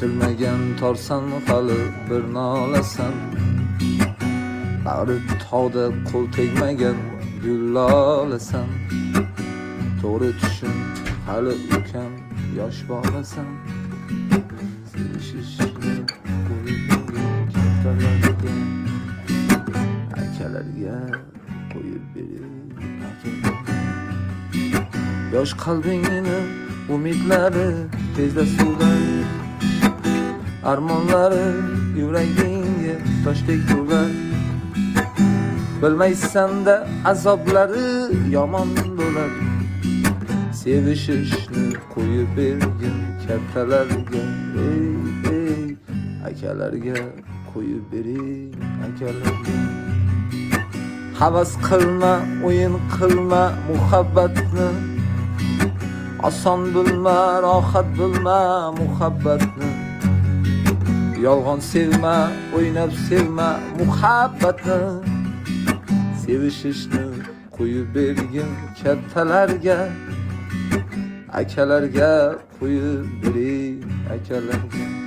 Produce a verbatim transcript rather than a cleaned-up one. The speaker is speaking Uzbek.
kutilmagan torsan hali bir nolasan. Bag'ri tog'da qo'l tegmagan gullolasan. To'g'ri tushun hali ukam yosh bolasan. Sevishishni qo'yib kattalarga, akalarga qo'yib bering. Yosh qalbingni umidlari tezda suvlar, armonlari yuragingga toshdek urlar. Bilmaysan-da azoblari yomon bo'lar. Sevishishni qo'yib bergin kattalarga, ey ey akalarga qo'yib bering, akalarga. Havas qilma, o'yin qilma muhabbatni. Oson bilma, rohat bilma muhabbatni. Yolg'on sevma, o'ynab sevma muhabbatni. Sevishishni qo'yib bergin kattalarga, akalarga qo'yib bering, akalarga.